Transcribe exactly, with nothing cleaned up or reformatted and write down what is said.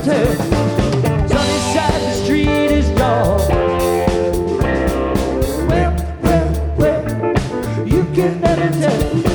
tell. Sunny side of the street is dark. Well, well, well, you can never tell.